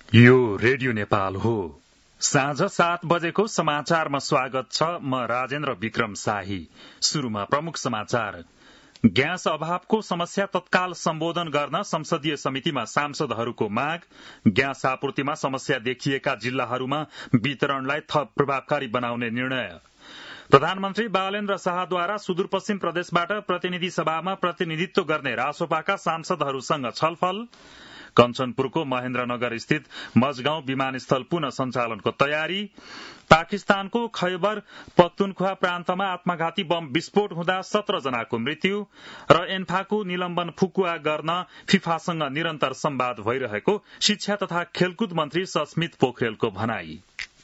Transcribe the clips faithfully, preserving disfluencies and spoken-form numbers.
यो रेडियो नेपाल हो। साँझ सात बजेको समाचारमा स्वागत छ। म राजेन्द्र विक्रम शाही। शुरूमा प्रमुख समाचार। ग्यास अभावको समस्या तत्काल सम्बोधन गर्न संसदीय समितिमा सांसदहरूको माग। ग्यास आपूर्तिमा समस्या देखिएका जिल्लाहरूमा वितरणलाई थप प्रभावकारी बनाउने निर्णय। प्रधानमन्त्री बालेन्द्र शाहद्वारा सुदूरपश्चिम प्रदेशबाट प्रतिनिधि सभामा प्रतिनिधित्व गर्ने रासोपाका सांसदहरूसँग छलफल। कञ्चनपुरको महेन्द्रनगर स्थित मजगाउँ विमानस्थल पुनः सञ्चालनको तयारी। पाकिस्तानको खैबर पख्तुनख्वा प्रान्तमा आत्मघाती बम विस्फोट हुँदा सत्र जनाको मृत्यु र एन्फाको निलम्बन फुकुवा गर्न फिफासँग निरन्तर संवाद भइरहेको शिक्षा तथा खेलकुद मन्त्री सस्मित पोखरेलको भनाई।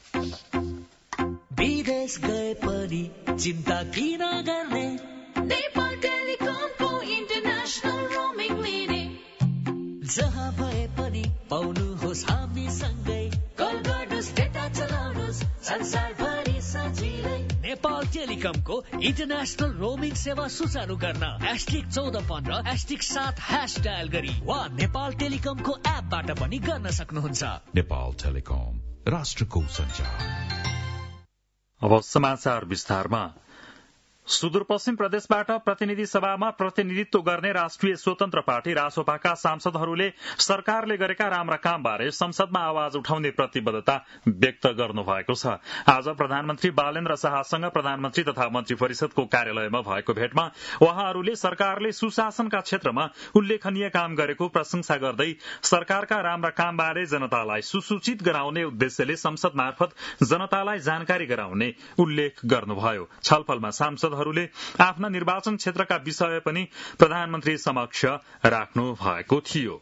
विदेश गए पनि चिन्ता किन गर्ने, नेपाल टेलिकमको इन्टरनेशनल रोमिङ लिने, जहाँ भए पनि पाउनुहोस् हामी सँगै, कल गर्नुहोस् डेटा चलाउनुहोस् संसारभरि सजिलै। नेपाल टेलिकमको इन्टरनेशनल रोमिङ सेवा सुचारू गर्न एस्टिक चौध पन्ध्र एस्टिक सात ह्यास डायल गरी वा नेपाल टेलिकमको एपबाट पनि गर्न सक्नुहुन्छ। नेपाल टेलिकम, राष्ट्रको सञ्चार। अब समाचार विस्तारमा। सुदूरपश्चिम प्रदेशबाट प्रतिनिधि सभामा प्रतिनिधित्व गर्ने राष्ट्रिय स्वतन्त्र पार्टी रासोपाका सांसदहरूले सरकारले गरेका राम्रा कामबारे संसदमा आवाज उठाउने प्रतिबद्धता व्यक्त गर्नुभएको छ। आज प्रधानमन्त्री बालेन्द्र शाहसँग प्रधानमन्त्री तथा मन्त्री परिषदको कार्यालयमा भएको भेटमा उहाँहरूले सरकारले सुशासनका क्षेत्रमा उल्लेखनीय काम गरेको प्रशंसा गर्दै सरकारका राम्रा कामबारे जनतालाई सुसूचित गराउने उद्देश्यले संसद मार्फत जनतालाई जानकारी गराउने उल्लेख गर्नुभयो। छलफलमा सांसद आफ्ना निर्वाचन क्षेत्रका विषय पनि प्रधानमन्त्री समक्ष राख्नु भएको थियो।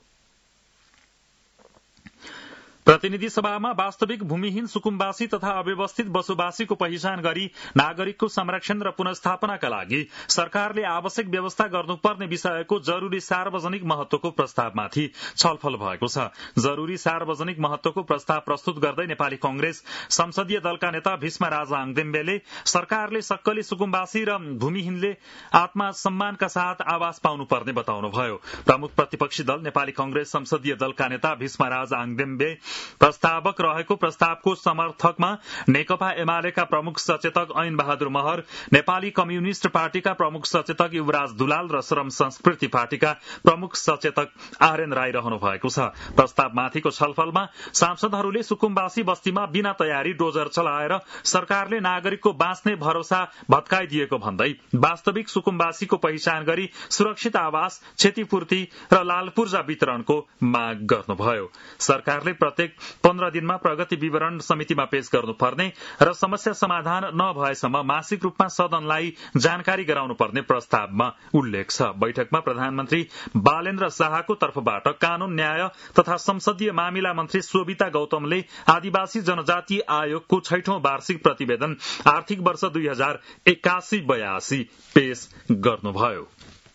प्रतिनिधि सभामा वास्तविक भूमिहीन सुकुम्बासी तथा अव्यवस्थित बसोबासीको पहिचान गरी नागरिकको संरक्षण र पुनर्स्थापनाका लागि सरकारले आवश्यक व्यवस्था गर्नुपर्ने विषयको जरूरी सार्वजनिक महत्वको प्रस्तावमाथि छलफल भएको छ। जरूरी सार्वजनिक महत्वको प्रस्ताव प्रस्तुत गर्दै नेपाली कंग्रेस संसदीय दलका नेता भीष्म राजा आङदेम्बेले सरकारले सक्कली सुकुम्बासी र भूमिहीनले आत्मसम्मानका साथ आवास पाउनुपर्ने बताउनुभयो। प्रमुख प्रतिपक्षी दल नेपाली कंग्रेस संसदीय दलका नेता भीष्म राजा आङदेम्बे प्रस्तावक रहेको प्रस्तावको समर्थकमा नेकपा एमालेका प्रमुख सचेतक ऐन बहादुर महर, नेपाली कम्युनिष्ट पार्टीका प्रमुख सचेतक युवराज दुलाल र श्रम संस्कृति पार्टीका प्रमुख सचेतक आर्यन राई रहनु भएको छ। प्रस्तावमाथिको छलफलमा सांसदहरूले सुकुम्बासी बस्तीमा बिना तयारी डोजर चलाएर सरकारले नागरिकको बाँच्ने भरोसा भत्काइदिएको भन्दै वास्तविक सुकुम्बासीको पहिचान गरी सुरक्षित आवास, क्षतिपूर्ति र लालपूर्जा वितरणको माग गर्नुभयो। सरकारले प्रत्येक पन्ध्र दिनमा प्रगति विवरण समितिमा पेश गर्नुपर्ने र समस्या समाधान नभएसम्म मासिक रूपमा सदनलाई जानकारी गराउनुपर्ने प्रस्तावमा उल्लेख छ। बैठकमा प्रधानमन्त्री बालेन्द्र शाहको तर्फबाट कानून, न्याय तथा संसदीय मामिला मन्त्री शोभिता गौतमले आदिवासी जनजाति आयोगको छैठौं वार्षिक प्रतिवेदन आर्थिक वर्ष दुई हजार एकासी बयासी पेश गर्नुभयो।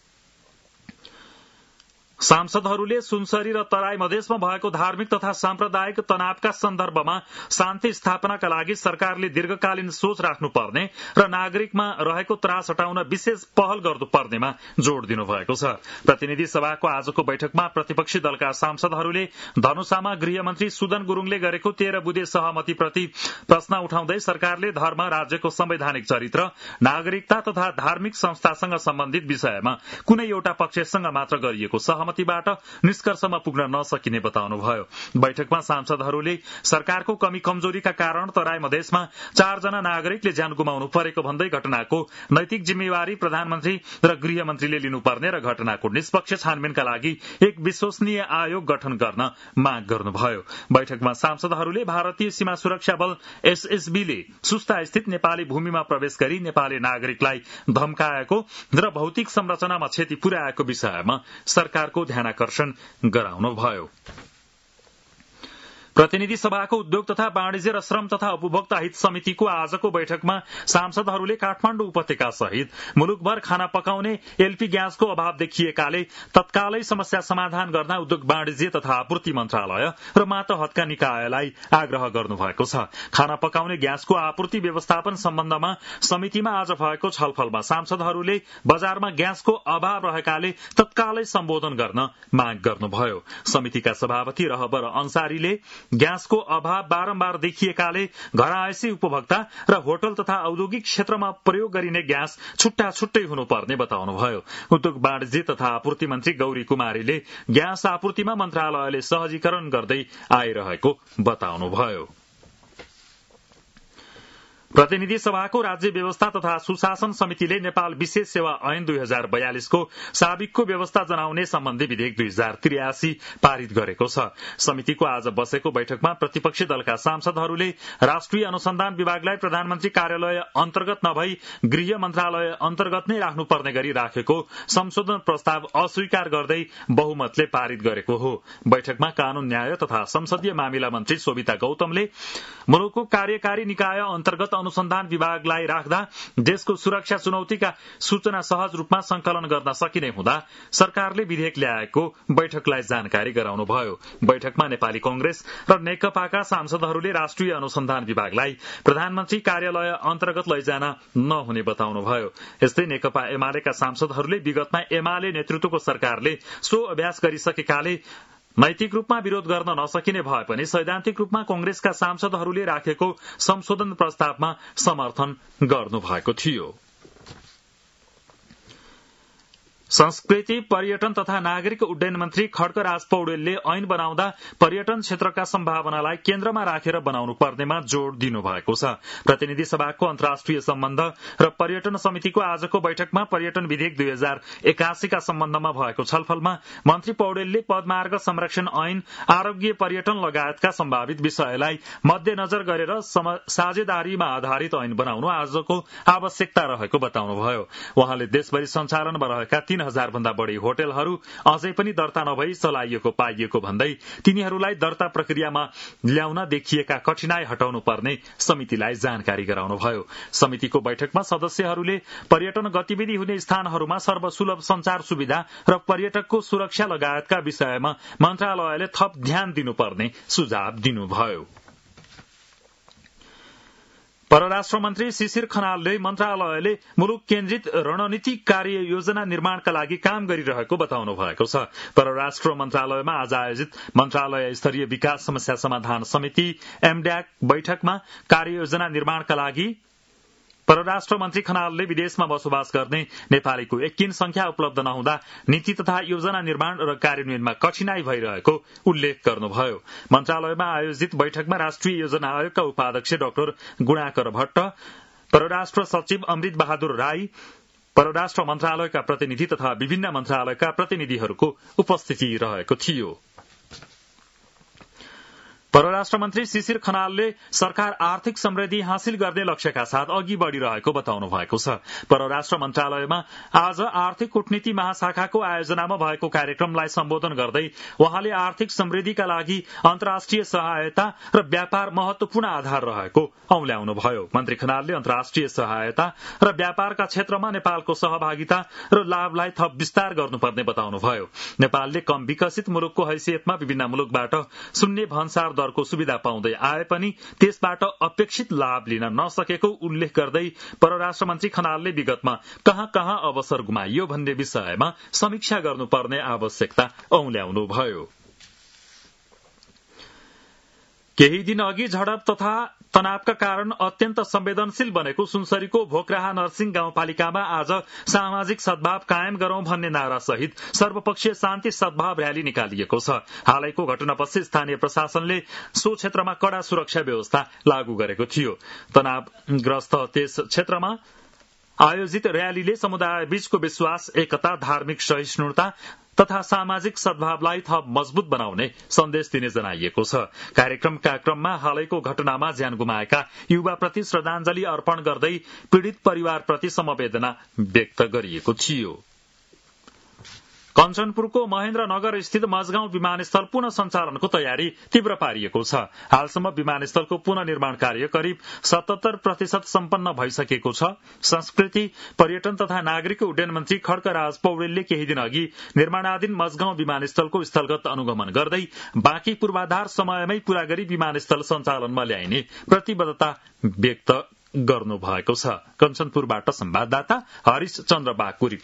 सांसदहरूले सुनसरी र तराई मधेसमा भएको धार्मिक तथा साम्प्रदायिक तनावका सन्दर्भमा शान्ति स्थापनाका लागि सरकारले दीर्घकालीन सोच राख्नुपर्ने र नागरिकमा रहेको त्रास हटाउन विशेष पहल गर्नुपर्नेमा जोड़ दिनुभएको छ। प्रतिनिधि सभाको आजको बैठकमा प्रतिपक्षी दलका सांसदहरूले धनुषामा गृहमन्त्री सुदन गुरूङले गरेको तेह्र बुँदे सहमतिप्रति प्रश्न उठाउँदै सरकारले धर्म, राज्यको संवैधानिक चरित्र, नागरिकता तथा धार्मिक संस्थासँग सम्बन्धित विषयमा कुनै एउटा पक्षसँग मात्र गरिएको सहमति बाट निष्कर्षमा पुग्न नसकिने बताउनुभयो। बैठकमा सांसदहरूले सरकारको कमी कमजोरीका कारण तराई मधेसमा चारजना नागरिकले ज्यान गुमाउनु परेको भन्दै घटनाको नैतिक जिम्मेवारी प्रधानमन्त्री र गृहमन्त्रीले लिनुपर्ने र घटनाको निष्पक्ष छानबिनका लागि एक विश्वसनीय आयोग गठन गर्न माग गर्नुभयो। बैठकमा सांसदहरूले भारतीय सीमा सुरक्षा बल एसएसबीले सुस्ता स्थित नेपाली भूमिमा प्रवेश गरी नेपाली नागरिकलाई धम्काएको र भौतिक संरचनामा क्षति पुर्याएको विषयमा सरकारको ध्यानाकर्षण गराउनुभयो। प्रतिनिधि सभाको उद्योग तथा वाणिज्य र श्रम तथा उपभोक्ता हित समितिको आजको बैठकमा सांसदहरूले काठमाडौँ उपत्यका सहित मुलुकभर खाना पकाउने एलपी ग्यासको अभाव देखिएकाले तत्कालै समस्या समाधान गर्न उद्योग वाणिज्य तथा आपूर्ति मन्त्रालय र मातहतका निकायलाई आग्रह गर्नुभएको छ। खाना पकाउने ग्यासको आपूर्ति व्यवस्थापन सम्बन्धमा समितिमा आज भएको छलफलमा सांसदहरूले बजारमा ग्यासको अभाव रहेकाले तत्कालै सम्बोधन गर्न माग गर्नुभयो। समितिका सभापति रहबर अन्सारीले ग्यासको अभाव बारम्बार देखिएकाले घरआयसी उपभोक्ता र होटल तथा औद्योगिक क्षेत्रमा प्रयोग गरिने ग्यास छुट्टा छुट्टै हुनुपर्ने बताउनुभयो। उद्योग वाणिज्य तथा आपूर्ति मन्त्री गौरी कुमारीले ग्यास आपूर्तिमा मन्त्रालयले सहजीकरण गर्दै आइरहेको बताउनुभयो। प्रतिनिधि सभाको राज्य व्यवस्था तथा सुशासन समितिले नेपाल विशेष सेवा ऐन दुई हजार बयालिसको साबिकको व्यवस्था जनाउने सम्बन्धी विधेयक दुई हजार त्रियासी पारित गरेको छ। समितिको आज बसेको बैठकमा प्रतिपक्षी दलका सांसदहरूले राष्ट्रिय अनुसन्धान विभागलाई प्रधानमन्त्री कार्यालय अन्तर्गत नभई गृह मन्त्रालय अन्तर्गत नै राख्नुपर्ने गरी राखेको संशोधन प्रस्ताव अस्वीकार गर्दै बहुमतले पारित गरेको हो। बैठकमा कानून न्याय तथा संसदीय मामिला मन्त्री शोभिता गौतमले मुलुकको कार्यकारी निकाय अन्तर्गत अनुसन्धान विभागलाई राख्दा देशको सुरक्षा चुनौतीका सूचना सहज रूपमा संकलन गर्न सकिने हुँदा सरकारले विधेयक ल्याएको बैठकलाई जानकारी गराउनुभयो। बैठकमा नेपाली कांग्रेस र नेकपाका सांसदहरूले राष्ट्रिय अनुसन्धान विभागलाई प्रधानमन्त्री कार्यालय अन्तर्गत लैजान नहुने बताउनुभयो। यस्तै नेकपा एमालेका सांसदहरूले विगतमा एमाले नेतृत्वको सरकारले सो अभ्यास गरिसकेकाले नैतिक रूपमा विरोध गर्न नसकिने भए पनि सैद्धान्तिक रूपमा कांग्रेसका सांसदहरूले राखेको संशोधन प्रस्तावमा समर्थन गर्नुभएको थियो। संस्कृति पर्यटन तथा नागरिक उड्डयन मन्त्री खड्गराज पौडेलले ऐन बनाउँदा पर्यटन क्षेत्रका सम्भावनालाई केन्द्रमा राखेर बनाउनु पर्नेमा जोड़ दिनुभएको छ। प्रतिनिधि सभाको अन्तर्राष्ट्रिय सम्बन्ध र पर्यटन समितिको आजको बैठकमा पर्यटन विधेयक दुई हजार एकासीका सम्बन्धमा भएको छलफलमा मन्त्री पौडेलले पदमार्ग संरक्षण ऐन, आरोग्य पर्यटन लगायतका सम्भावित विषयलाई मध्यनजर गरेर साझेदारीमा आधारित ऐन बनाउनु आजको आवश्यकता रहेको बताउनुभयो। उहाँले देशभरि सञ्चालनमा रहेका तीन हजार भन्दा बढ़ी होटलहरू अझै पनि दर्ता नभई चलाइएको पाइएको भन्दै तिनीहरूलाई दर्ता प्रक्रियामा ल्याउन देखिएका कठिनाई हटाउनु पर्ने समितिलाई जानकारी गराउनुभयो। समितिको बैठकमा सदस्यहरूले पर्यटन गतिविधि हुने स्थानहरूमा सर्वसुलभ संचार सुविधा र पर्यटकको सुरक्षा लगायतका विषयमा मन्त्रालयले थप ध्यान दिनुपर्ने सुझाव दिनुभयो। परराष्ट्र मन्त्री शिशिर खनालले मन्त्रालयले मुलुक केन्द्रित रणनीतिक कार्य योजना निर्माणका लागि काम गरिरहेको बताउनु भएको छ। परराष्ट्र मन्त्रालयमा आज आयोजित मन्त्रालय स्तरीय विकास समस्या समाधान समिति एमड्याक बैठकमा कार्ययोजना निर्माणका लागि परराष्ट्र मन्त्री खनालले विदेशमा बसोबास गर्ने नेपालीको एकिन संख्या उपलब्ध नहुँदा नीति तथा योजना निर्माण र कार्यान्वयनमा कठिनाई भइरहेको उल्लेख गर्नुभयो। मन्त्रालयमा आयोजित बैठकमा राष्ट्रिय योजना आयोगका उपाध्यक्ष डाक्टर गुणाकर भट्ट, परराष्ट्र सचिव अमृत बहादुर राई, परराष्ट्र मन्त्रालयका प्रतिनिधि तथा विभिन्न मन्त्रालयका प्रतिनिधिहरूको उपस्थिति रहेको थियो। परराष्ट्र मन्त्री शिशिर खनालले सरकार आर्थिक समृद्धि हासिल गर्ने लक्ष्यका साथ अघि बढ़िरहेको बताउनु भएको छ। परराष्ट्र मन्त्रालयमा आज आर्थिक कूटनीति महाशाखाको आयोजनामा भएको कार्यक्रमलाई सम्बोधन गर्दै वहाँले आर्थिक समृद्धिका लागि अन्तर्राष्ट्रिय सहायता र व्यापार महत्वपूर्ण आधार रहेको औल्याउनुभयो। मन्त्री खनालले अन्तर्राष्ट्रिय सहायता र व्यापारका क्षेत्रमा नेपालको सहभागिता र लाभलाई थप विस्तार गर्नुपर्ने बताउनुभयो। नेपालले कम विकसित मुलुकको हैसियतमा विभिन्न मुलुकबाट शून्य भन्सार दरको सुविधा पाउँदै आए पनि त्यसबाट अपेक्षित लाभ लिन नसकेको उल्लेख गर्दै परराष्ट्र मन्त्री खनालले विगतमा कहाँ कहाँ अवसर गुमाइयो भन्ने विषयमा समीक्षा गर्नुपर्ने आवश्यकता औल्याउनुभयो। केही दिन अघि झडप तथा तनावका कारण अत्यन्त संवेदनशील बनेको सुनसरीको भोकराहा नरसिंह गाउँपालिकामा आज सामाजिक सद्भाव कायम गरौं भन्ने नारा सहित सर्वपक्षीय शान्ति सद्भाव रयाली निकालिएको छ। हालैको घटनापछि स्थानीय प्रशासनले सो क्षेत्रमा कड़ा सुरक्षा व्यवस्था लागू गरेको थियो। तनावग्रस्त त्यस क्षेत्रमा आयोजित रयालीले समुदाय बीचको विश्वास, एकता, धार्मिक सहिष्णुता तथा सामाजिक सद्भावलाई थप मजबूत बनाउने सन्देश दिने जनाइएको छ। कार्यक्रमका क्रममा हालैको घटनामा ज्यान गुमाएका युवाप्रति श्रद्धाञ्जली अर्पण गर्दै पीड़ित परिवारप्रति समवेदना व्यक्त गरिएको थियो। कञ्चनपुरको महेन्द्रनगर स्थित मजगाउँ विमानस्थल पुनः सञ्चालनको तयारी तीव्र पारिएको छ। हालसम्म विमानस्थलको पुनः निर्माण कार्य करिब सतहत्तर प्रतिशत सम्पन्न भइसकेको छ। संस्कृति पर्यटन तथा नागरिक उड्डयन मन्त्री खड्गराज पौडेलले केही दिन अघि निर्माणाधीन मजगाउँ विमानस्थलको स्थलगत अनुगमन गर्दै बाँकी पूर्वाधार समयमै पूरा गरी विमानस्थल सञ्चालनमा ल्याइने प्रतिबद्धता व्यक्त गर्नुभएको छ। कञ्चनपुरबाट संवाददाता हरिश चन्द्र बागको रिपोर्ट।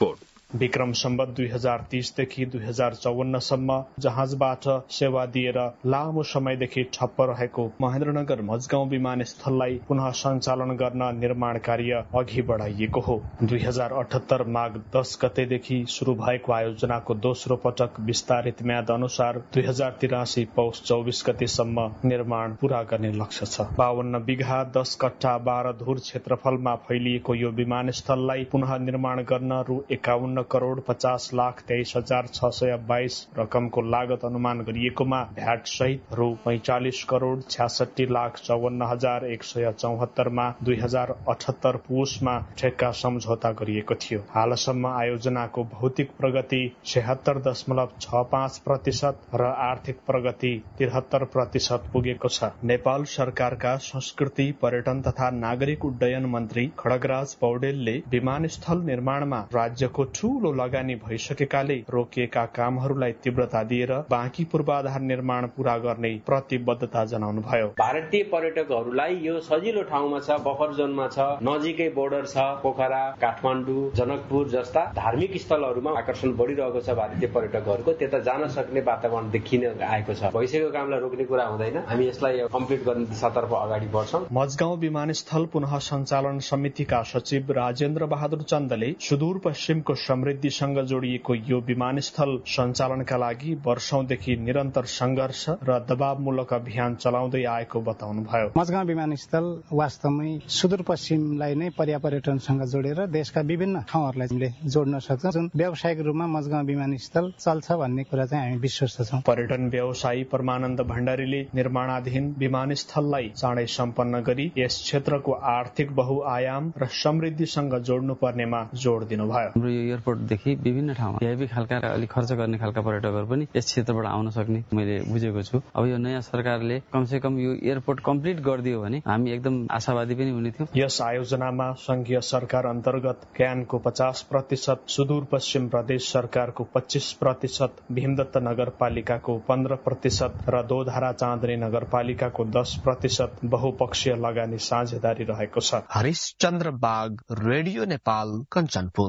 विक्रम सम्वत दुई हजार तीसदेखि दुई हजार चौवन्नसम्म जहाजबाट सेवा दिएर लामो समयदेखि ठप्प रहेको महेन्द्रनगर मझगाउँ विमानस्थललाई पुनः सञ्चालन गर्न निर्माण कार्य अघि बढाइएको हो। दुई हजार अठहत्तर माघ दस गतेदेखि शुरू भएको आयोजनाको दोस्रो पटक विस्तारित म्याद अनुसार दुई हजार तिरासी पौष चौबिस गतेसम्म निर्माण पूरा गर्ने लक्ष्य छ। बावन्न बिघा दस कट्ठा बाह्र धुर क्षेत्रफलमा फैलिएको यो विमानस्थललाई पुनः निर्माण गर्न रु एकाउन्न करोड़ पचास लाख तेइस हजार छ सय बाइस रकमको लागत अनुमान गरिएकोमा भ्याट सहित रु पैंचालिस करोड़ छ्यासठी लाख चौवन्न हजार एक सय चौहत्तरमा दुई हजार अठहत्तर पुसमा ठेक्का सम्झौता गरिएको थियो। हालसम्म आयोजनाको भौतिक प्रगति छयत्तर दशमलव छ पाँच प्रतिशत र आर्थिक प्रगति तिहत्तर प्रतिशत पुगेको छ। नेपाल सरकारका संस्कृति पर्यटन तथा नागरिक उड्डयन मन्त्री खड्गराज पौडेलले विमानस्थल निर्माणमा राज्यको ठूलो लगानी भइसकेकाले रोकिएका कामहरूलाई तीव्रता दिएर बाँकी पूर्वाधार निर्माण पूरा गर्ने प्रतिबद्धता जनाउनुभयो। भारतीय पर्यटकहरूलाई यो सजिलो ठाउँमा छ, बफर जोनमा छ, नजिकै बोर्डर छ। पोखरा, काठमाडौँ, जनकपुर जस्ता धार्मिक स्थलहरूमा आकर्षण बढिरहेको छ। भारतीय पर्यटकहरूको त्यता जान सक्ने वातावरण देखिन आएको छ। भइसकेको कामलाई रोक्ने कुरा हुँदैन। हामी यसलाई कम्प्लिट गर्ने दिशातर्फ अगाडि बढ्छौं। मझगाउँ विमानस्थल पुनः सञ्चालन समितिका सचिव राजेन्द्र बहादुर चन्दले सुदूर पश्चिमको समृद्धिसँग जोडिएको यो विमानस्थल सञ्चालनका लागि वर्षौंदेखि निरन्तर संघर्ष र दबावमूलक अभियान चलाउँदै आएको बताउनुभयो। मझगाउँ विमानस्थल वास्तवमै सुदूरपश्चिमलाई नै पर्यापर्यटनसँग जोडेर देशका विभिन्न ठाउँहरूलाई जोड्न सक्छ। जुन व्यावसायिक रूपमा मझगाउँ विमानस्थल चल्छ भन्ने कुरा चाहिँ हामी विश्वस्त छौं। पर्यटन व्यवसायी परमानन्द भण्डारीले निर्माणाधीन विमानस्थललाई चाँडै सम्पन्न गरी यस क्षेत्रको आर्थिक बहुआयाम र समृद्धिसँग जोड्नु पर्नेमा जोड़ दिनुभयो। हाम्रो यो एयरपोर्टदेखि विभिन्न ठाउँमा भिआइपी खालका अलिक खर्च गर्ने खालका पर्यटकहरू पनि यस क्षेत्रबाट आउन सक्ने मैले बुझेको छु। अब यो नयाँ सरकारले कमसे कम यो एयरपोर्ट कम्प्लिट गरिदियो भने हामी एकदम आशावादी पनि हुने थियौं। यस आयोजनामा संघीय सरकार अन्तर्गत क्यानको पचास प्रतिशत, सुदूरपश्चिम प्रदेश सरकारको पच्चीस प्रतिशत, भीमदत्त नगरपालिकाको पन्ध्र प्रतिशत र दोधारा चाँदनी नगरपालिकाको दस प्रतिशत बहुपक्षीय लगानी साझेदारी रहेको छ। हरिशचन्द्र बाग, रेडियो नेपाल, कञ्चनपुर।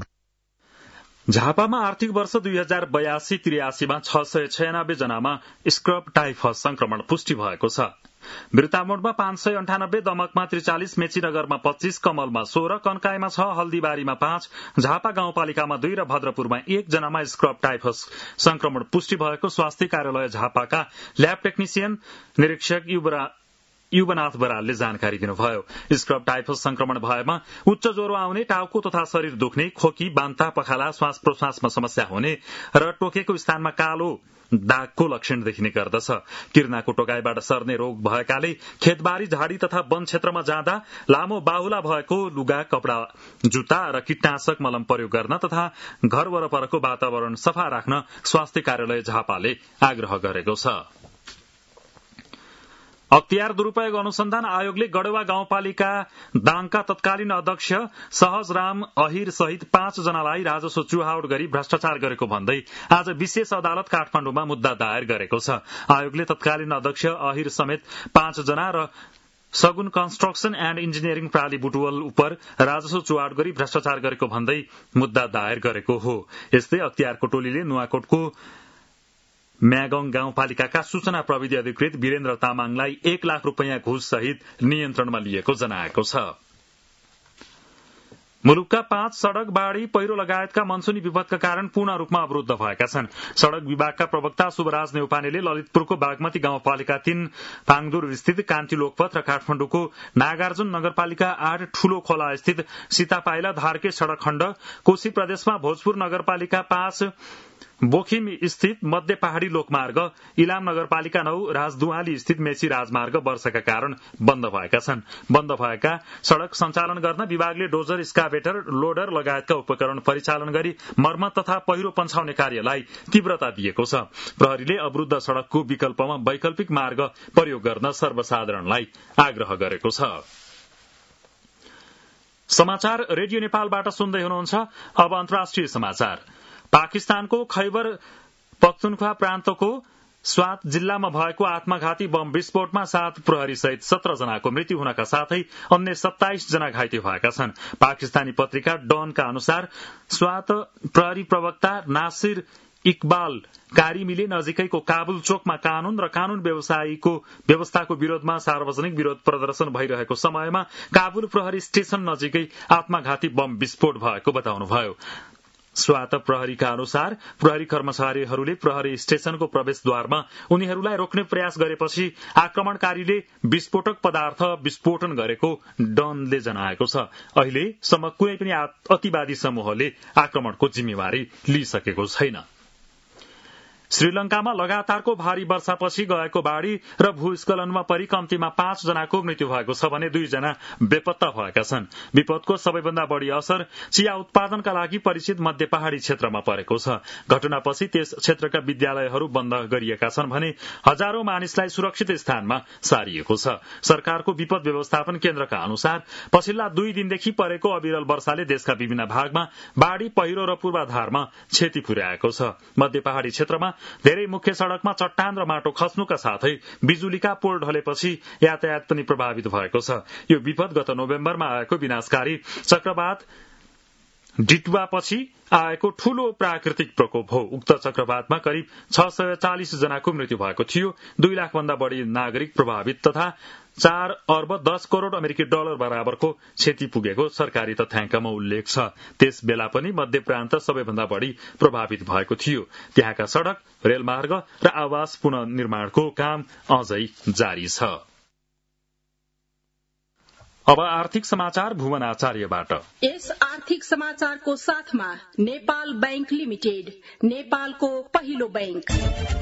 झापामा आर्थिक वर्ष दुई हजार बयासी त्रियासीमा छ सय छयानब्बे जनामा स्क्रब टाइफस संक्रमण पुष्टि भएको छ। बिर्तामोडमा पाँच सय अन्ठानब्बे, दमकमा त्रिचालिस, मेचीनगरमा पच्चीस, कमलमा सोह्र, कन्काईमा छ, हल्दीबारीमा पाँच, झापा गाउँपालिकामा दुई र भद्रपुरमा एक जनामा स्क्रब टाइफस संक्रमण पुष्टि भएको स्वास्थ्य कार्यालय झापाका ल्याब टेक्निसियन निरीक्षक युवरा युवनाथ बरालले जानकारी दिनुभयो। स्क्रब टाइफस संक्रमण भएमा उच्च ज्वरो आउने, टाउको तथा शरीर दुख्ने, खोकी, बान्ता, पखाला, श्वास प्रश्वासमा समस्या हुने र टोकेको स्थानमा कालो दागको लक्षण देखिने गर्दछ। किर्नाको टोकाईबाट सर्ने रोग भएकाले खेतबारी, झाडी तथा वन क्षेत्रमा जाँदा लामो बाहुला भएको लुगा, कपड़ा, जुत्ता र कीटनाशक मलम प्रयोग गर्न तथा घर वरपरको वातावरण सफा राख्न स्वास्थ्य कार्यालय झापाले आग्रह गरेको छ। अख्तियार दुरूपयोग अनुसन्धान आयोगले गढवा गाउँपालिका दाङका तत्कालीन अध्यक्ष सहजराम अहिर सहित पाँच जनालाई राजस्व चुहावट गरी भ्रष्टाचार गरेको भन्दै आज विशेष अदालत काठमाडौँमा मुद्दा दायर गरेको छ। आयोगले तत्कालीन अध्यक्ष अहिर समेत पाँच जना र सगुन कन्स्ट्रक्सन एण्ड इन्जिनियरिङ प्राली बुटवल उपर राजस्व चुहावट गरी भ्रष्टाचार गरेको भन्दै मुद्दा दायर गरेको हो। यस्तै अख्तियारको टोलीले नुवाकोटको म्यागङ गाउँपालिकाका सूचना प्रविधि अधिकृत वीरेन्द्र तामाङलाई एक लाख रूपियाँ घुस सहित नियन्त्रणमा लिएको जनाएको छ। मुलुकका पाँच सड़क, बाढ़ी, पहिरो लगायतका मनसुनी विपदका कारण पूर्ण रूपमा अवरूद्ध भएका छन्। सड़क विभागका प्रवक्ता शुभराज नेउपानेले ललितपुरको बागमती गाउँपालिका तीन, पाङदुर स्थित कान्ति लोकपथ र काठमाडौँको नागार्जुन नगरपालिका आठ, ठूलो खोला स्थित सीतापाइला धारके सड़क खण्ड, कोशी प्रदेशमा भोजपुर नगरपालिका पाँच, बोखिम स्थित मध्य पहाड़ी लोकमार्ग, इलाम नगरपालिका नौ, राजदुवाली स्थित मेची राजमार्ग वर्षाका कारण बन्द भएका छन्। बन्द भएका सड़क सञ्चालन गर्न विभागले डोजर, स्काभेटर, लोडर लगायतका उपकरण परिचालन गरी मर्मत तथा पहिरो पन्छाउने कार्यलाई तीव्रता दिएको छ। प्रहरीले अवरूद्ध सड़कको विकल्पमा वैकल्पिक मार्ग प्रयोग गर्न सर्वसाधारणलाई आग्रह गरेको छ। समाचार रेडियो नेपालबाट सुन्दै हुनुहुन्छ। अब अन्तर्राष्ट्रिय समाचार। पाकिस्तानको खैबर पख्तुनख्वा प्रान्तको स्वात जिल्लामा भएको आत्मघाती बम विस्फोटमा सात प्रहरी सहित सत्र जनाको मृत्यु हुनका साथै अन्य सत्ताइस जना घाइते भएका छन्। पाकिस्तानी पत्रिका डनका अनुसार स्वात प्रहरी प्रवक्ता नासिर इकबाल कारिमीले नजिकैको काबुल चोकमा कानून र कानून व्यवसायीको व्यवस्थाको विरोधमा सार्वजनिक विरोध प्रदर्शन भइरहेको समयमा काबुल प्रहरी स्टेशन नजिकै आत्मघाती बम विस्फोट भएको बताउनुभयो। स्वात प्रहरीका अनुसार प्रहरी कर्मचारीहरूले प्रहरी स्टेशनको प्रवेशद्वारमा उनीहरूलाई रोक्ने प्रयास गरेपछि आक्रमणकारीले विस्फोटक पदार्थ विस्फोटन गरेको डनले जनाएको छ। अहिलेसम्म कुनै पनि अतिवादी समूहले आक्रमणको जिम्मेवारी लिइसकेको छैन। श्रीलंकामा लगातारको भारी वर्षापछि गएको बाढ़ी र भूस्खलनमा परि कम्तीमा पाँच जनाको मृत्यु भएको छ भने दुईजना बेपत्ता भएका छन्। विपदको सबैभन्दा बढ़ी असर चिया उत्पादनका लागि परिचित मध्य पहाड़ी क्षेत्रमा परेको छ। घटनापछि त्यस क्षेत्रका विद्यालयहरू बन्द गरिएका छन् भने हजारौं मानिसलाई सुरक्षित स्थानमा सारिएको छ। सरकारको विपद व्यवस्थापन केन्द्रका अनुसार पछिल्ला दुई दिनदेखि परेको अविरल वर्षाले देशका विभिन्न भागमा बाढ़ी पहिरो र पूर्वाधारमा क्षति पुर्याएको छ। मध्य पहाड़ी क्षेत्रमा धेरै मुख्य सड़कमा चट्टान र माटो खस्नुका साथै बिजुलीका पोल ढलेपछि यातायात पनि प्रभावित भएको छ। यो विपद गत नोभेम्बरमा आएको विनाशकारी चक्रवात डिटुवापछि आएको ठूलो प्राकृतिक प्रकोप हो। उक्त चक्रवातमा करिब छ सय चालिस जनाको मृत्यु भएको थियो। दुई लाख भन्दा बढ़ी नागरिक प्रभावित तथा चार अर्ब दस करोड़ अमेरिकी डलर बराबरको क्षति पुगेको सरकारी तथ्याङ्कमा उल्लेख छ। त्यस बेला पनि मध्य प्रान्त सबैभन्दा बढ़ी प्रभावित भएको थियो। त्यहाँका सड़क, रेलमार्ग र आवास पुनर्निर्माणको काम अझै जारी छ। अब आर्थिक समाचार भुवन आचार्यबाट। यस आर्थिक समाचारको साथमा नेपाल बैंक लिमिटेड, नेपालको पहिलो बैंक।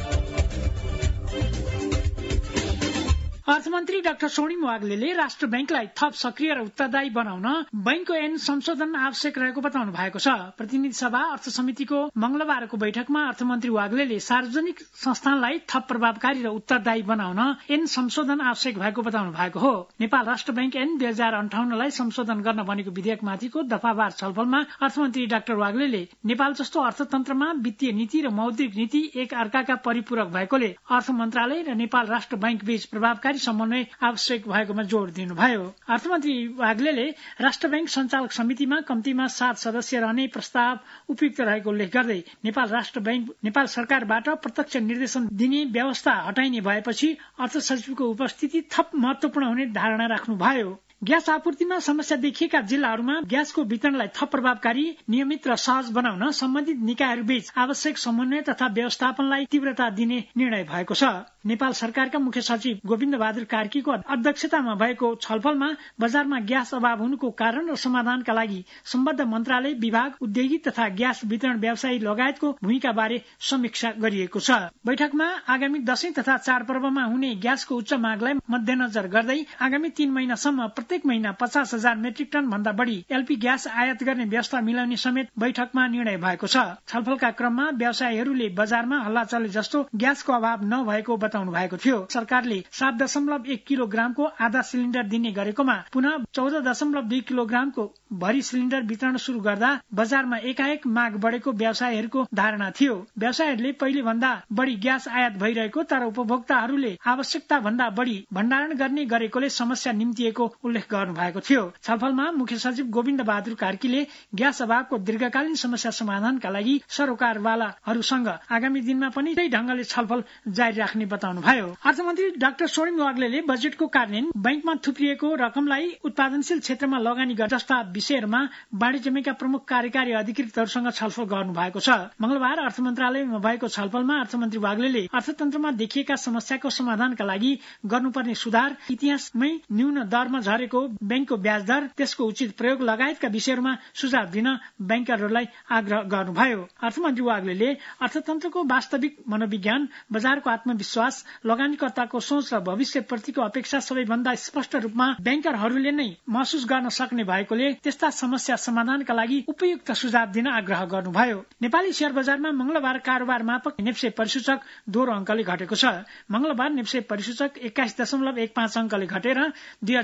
अर्थमन्त्री डाक्टर स्वर्णिम वाग्लेले राष्ट्र बैंकलाई थप सक्रिय र उत्तरदायी बनाउन बैंकको ऐन संशोधन आवश्यक रहेको बताउनु भएको छ। प्रतिनिधि सभा अर्थ समितिको मंगलबारको बैठकमा अर्थमन्त्री वाग्लेले सार्वजनिक संस्थानलाई थप प्रभावकारी र उत्तरदायी बनाउन ऐन संशोधन आवश्यक भएको बताउनु भएको हो। नेपाल राष्ट्र बैंक ऐन दुई हजार अन्ठाउन्नलाई संशोधन गर्न बनेको विधेयकमाथिको दफावार छलफलमा अर्थमन्त्री डाक्टर वाग्लेले नेपाल जस्तो अर्थतन्त्रमा वित्तीय नीति र मौद्रिक नीति एक अर्काका परिपूरक भएकोले अर्थ मन्त्रालय र नेपाल राष्ट्र बैंक बीच प्रभावकारी समन्वय आवश्यक भएकोमा जोड़ दिनुभयो। अर्थमन्त्री वाग्लेले राष्ट्र बैंक सञ्चालक समितिमा कम्तीमा सात सदस्य रहने प्रस्ताव उपयुक्त रहेको उल्लेख गर्दै नेपाल राष्ट्र बैंक नेपाल सरकारबाट प्रत्यक्ष निर्देशन दिने व्यवस्था हटाइने भएपछि अर्थ सचिवको उपस्थिति थप महत्वपूर्ण हुने धारणा राख्नुभयो। ग्यास आपूर्तिमा समस्या देखिएका जिल्लाहरूमा ग्यासको वितरणलाई थप प्रभावकारी, नियमित र सहज बनाउन सम्बन्धित निकायहरूबीच आवश्यक समन्वय तथा व्यवस्थापनलाई तीव्रता दिने निर्णय भएको छ। नेपाल सरकारका मुख्य सचिव गोविन्द बहादुर कार्कीको अध्यक्षतामा भएको छलफलमा बजारमा ग्यास अभाव हुनुको कारण र समाधानका लागि सम्बद्ध मन्त्रालय, विभाग, उद्योगी तथा ग्यास वितरण व्यवसायी लगायतको भूमिका बारे समीक्षा गरिएको छ। बैठकमा आगामी दशैं तथा चाडपर्वमा हुने ग्यासको उच्च मागलाई मध्यनजर गर्दै आगामी तीन महिनासम्म प्रत्येक महिना पचास हजार मेट्रिक टन भन्दा बढ़ी एलपी ग्यास आयात गर्ने व्यवस्था मिलाउने समेत बैठकमा निर्णय भएको छ। छलफलका क्रममा व्यवसायीहरूले बजारमा हल्ला चले जस्तो ग्यासको अभाव नभएको बताउनु भएको थियो। सरकारले सात दशमलव एक किलोग्रामको आधा सिलिण्डर दिने गरेकोमा पुनः चौध दशमलव दुई किलोग्रामको भरी सिलिण्डर वितरण शुरू गर्दा बजारमा एकाएक माग बढ़ेको व्यवसायीहरूको धारणा थियो। व्यवसायीहरूले पहिले भन्दा बढ़ी ग्यास आयात भइरहेको तर उपभोक्ताहरूले आवश्यकता भन्दा बढ़ी भण्डारण गर्ने गरेकोले समस्या निम्तिएको उल्लेख गर्नु भएको थियो। छलफलमा मुख्य सचिव गोविन्द बहादुर कार्कीले ग्यास अभावको दीर्घकालीन समस्या समाधानका लागि सरोकारवालाहरूसँग आगामी दिनमा पनि त्यही ढंगले छलफल जारी राख्ने बताउनु भयो। अर्थमन्त्री डाक्टर स्वर्णिम वाग्लेले बजेटको कार्यान्वयन, बैंकमा थुप्रिएको रकमलाई उत्पादनशील क्षेत्रमा लगानी गर्ने जस्ता विषयहरूमा वाणिज्यका प्रमुख कार्यकारी अधिकृतहरूसँग छलफल गर्नु भएको छ। मंगलबार अर्थ मन्त्रालयमा भएको छलफलमा अर्थमन्त्री वाग्लेले अर्थतन्त्रमा देखिएका समस्याको समाधानका लागि गर्नुपर्ने सुधार, इतिहासमै न्यून दरमा झरेको बैंकको ब्याज दर, त्यसको उचित प्रयोग लगायतका विषयहरूमा सुझाव दिन बैंकरहरूलाई आग्रह गर्नुभयो। अर्थमन्त्री वाग्लेले अर्थतन्त्रको वास्तविक मनोविज्ञान, बजारको आत्मविश्वास, लगानीकर्ताको सोच र भविष्यप्रतिको अपेक्षा सबैभन्दा स्पष्ट रूपमा बैंकरहरूले नै महसुस गर्न सक्ने भएकोले त्यस्ता समस्या समाधानका लागि उपयुक्त सुझाव दिन आग्रह गर्नुभयो। नेपाली शेयर बजारमा मंगलबार कारोबार मापक नेप्से परिसूचक दोहोरो अंकले घटेको छ। मंगलबार नेप्से परिसूचक एक्काइस दशमलव एक पाँच अंकले घटेर दुई हजार छ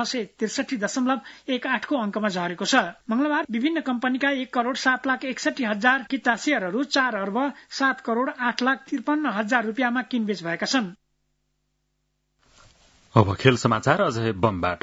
सय त्रिसठी दशमलव एक आठको अङ्कमा झरेको छ। मंगलबार विभिन्न कम्पनीका एक करोड़ सात लाख एकसठी हजार किता शेयरहरू चार अर्ब सात करोड़ आठ लाख त्रिपन्न हजार रुपियाँमा किनबेच भएका छन्। अब खेल समाचार अझै बमबाट।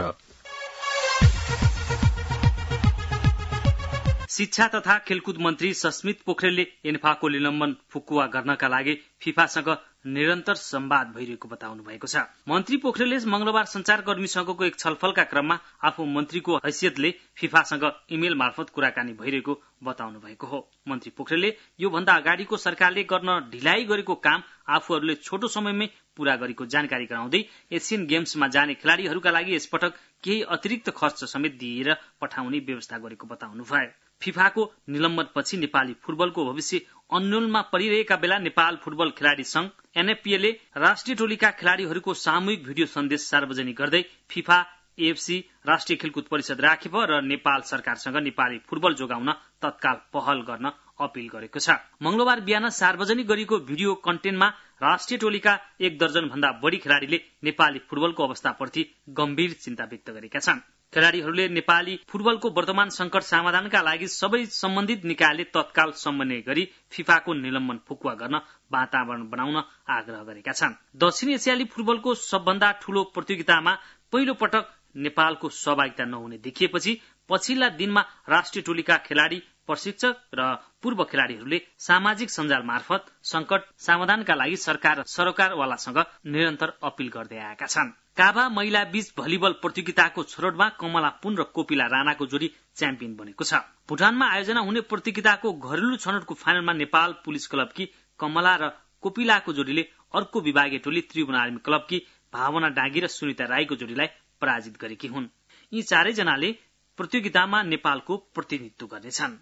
शिक्षा तथा खेलकुद मन्त्री सस्मित पोखरेलले एन्फाको निलम्बन फुकुवा गर्नका लागि फिफासँग निरन्तर संवाद भइरहेको बताउनु भएको छ। मन्त्री पोखरेलले मंगलबार संचारकर्मीसँगको एक छलफलका क्रममा आफू मन्त्रीको हैसियतले फिफासँग इमेल मार्फत कुराकानी भइरहेको बताउनु भएको हो। मन्त्री पोखरेलले यो भन्दा अगाडिको सरकारले गर्न ढिलाइ गरेको काम आफूहरूले छोटो समयमै पूरा गरेको जानकारी गराउँदै एसियन गेम्समा जाने खेलाड़ीहरूका लागि यसपटक केही अतिरिक्त खर्च समेत दिएर पठाउने व्यवस्था गरेको बताउनु भयो। फिफाको निलम्बनपछि नेपाली फुटबलको भविष्य अन्योलमा परिरहेका बेला नेपाल फुटबल खेलाड़ी संघ एनएफपीएले राष्ट्रिय टोलीका खेलाड़ीहरूको सामूहिक भिडियो सन्देश सार्वजनिक गर्दै फिफा, एएफसी, राष्ट्रिय खेलकुद परिषद राखेप र नेपाल सरकारसँग नेपाली फुटबल जोगाउन तत्काल पहल गर्न अपील गरेको छ। मंगलबार बिहान सार्वजनिक गरिएको भिडियो कन्टेन्टमा राष्ट्रिय टोलीका एक दर्जन भन्दा बढ़ी खेलाड़ीले नेपाली फुटबलको अवस्थाप्रति गम्भीर चिन्ता व्यक्त गरेका छन्। खेलाड़ीहरूले नेपाली फुटबलको वर्तमान संकट समाधानका लागि सबै सम्बन्धित निकायले तत्काल समन्वय गरी फिफाको निलम्बन फुकुवा गर्न वातावरण बनाउन आग्रह गरेका छन्। दक्षिण एसियाली फुटबलको सबभन्दा ठूलो प्रतियोगितामा पहिलो पटक नेपालको सहभागिता नहुने देखिएपछि पछिल्ला दिनमा राष्ट्रिय टोलीका खेलाड़ी, प्रशिक्षक र पूर्व खेलाड़ीहरूले सामाजिक सञ्जाल मार्फत संकट समाधानका लागि सरकार र सरकारवालासँग निरन्तर अपील गर्दै आएका छन्। काभा महिला बीच भलिबल प्रतियोगिताको छनौटमा कमला पुन र कोपिला राणाको जोडी च्याम्पियन बनेको छ। भुटानमा आयोजना हुने प्रतियोगिताको घरेलु छनौटको फाइनलमा नेपाल पुलिस क्लबकी कमला र कोपिलाको जोडीले अर्को विभागीय टोली त्रिभुवन आर्मी क्लबकी भावना डाँगी र सुनिता राईको जोडीलाई पराजित गरेकी हुन्। यी चारैजनाले प्रतियोगितामा नेपालको प्रतिनिधित्व गर्नेछन्।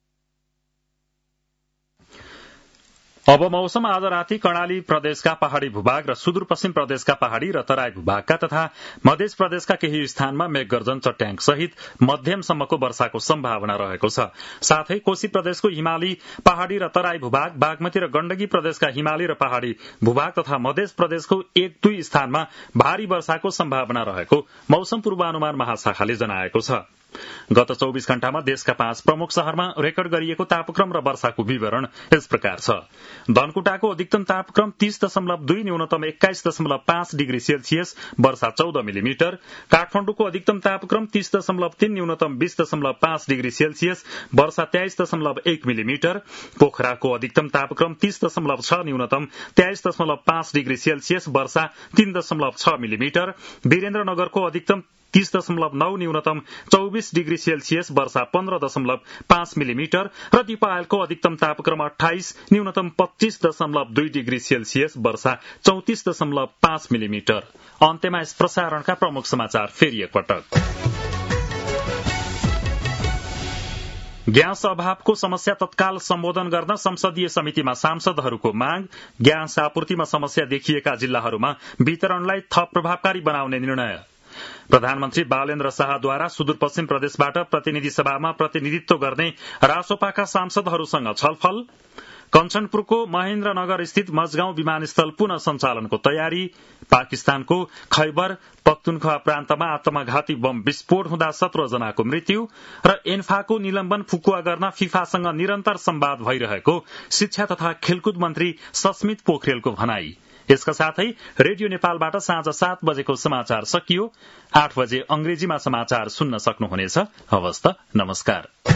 अब मौसम। आज राति कर्णाली प्रदेशका पहाड़ी भूभाग र सुदूरपश्चिम प्रदेशका पहाड़ी र तराई भूभागका तथा मध्य प्रदेशका केही स्थानमा मेघगर्जन, चट्याङ सहित मध्यमसम्मको वर्षाको सम्भावना रहेको छ। साथै कोशी प्रदेशको हिमाली पहाड़ी र तराई भूभाग, बागमती र गण्डकी प्रदेशका हिमाली र पहाड़ी भूभाग तथा मध्य प्रदेशको एक दुई स्थानमा भारी वर्षाको सम्भावना रहेको मौसम पूर्वानुमान महाशाखाले जनाएको छ। गत चौबीस घण्टामा देशका पाँच प्रमुख शहरमा रेकर्ड गरिएको तापक्रम र वर्षाको विवरण यस प्रकार छ। धनकुटाको अधिकतम तापक्रम तीस दशमलव दुई, न्यूनतम एक्काइस दशमलव पाँच डिग्री सेल्सियस, वर्षा चौध मिलिमिटर। काठमाडौँको अधिकतम तापक्रम तीस दशमलव तीन, न्यूनतम बीस दशमलव पाँच डिग्री सेल्सियस, वर्षा तेइस दशमलव एक मिलिमिटर। पोखराको अधिकतम तापक्रम तीस दशमलव छ, न्यूनतम तेइस दशमलव पाँच डिग्री सेल्सियस, वर्षा तीन दशमलव छ मिलिमिटर। वीरेन्द्रनगरको अधिकतम तीस दशमलव नौ, न्यूनतम चौबीस डिग्री सेल्सियस, वर्षा पन्ध्र दशमलव पाँच मिलिमिटर र दिपायलको अधिकतम तापक्रम अठाइस, न्यूनतम पच्चीस दशमलव दुई डिग्री सेल्सियस, वर्षा चौतिस दशमलव पाँच मिलिमिटर। अन्त्यमा यस प्रसारणका प्रमुख समाचार फेरि एकपटक। ग्यास अभावको समस्या तत्काल सम्बोधन गर्न संसदीय समितिमा सांसदहरूको माग। ग्यास आपूर्तिमा समस्या देखिएका जिल्लाहरूमा वितरणलाई थप प्रभावकारी बनाउने निर्णय। प्रधानमन्त्री बालेन्द्र शाहद्वारा सुदूरपश्चिम प्रदेशबाट प्रतिनिधि सभामा प्रतिनिधित्व गर्ने रासोपाका सांसदहरूसँग छलफल। कञ्चनपुरको महेन्द्रनगर स्थित मजगाउँ विमानस्थल पुनः सञ्चालनको तयारी। पाकिस्तानको खैबर पख्तुनख्वा प्रान्तमा आत्मघाती बम विस्फोट हुँदा सत्र जनाको मृत्यु र एन्फाको निलम्बन फुकुवा गर्न फिफासँग निरन्तर संवाद भइरहेको शिक्षा तथा खेलकुद मन्त्री सस्मित पोखरेलको भनाई। यसका साथै रेडियो नेपालबाट साँझ सात बजेको समाचार सकियो। आठ बजे अंग्रेजीमा समाचार सुन्न सक्नुहुनेछ। हवस् त, नमस्कार।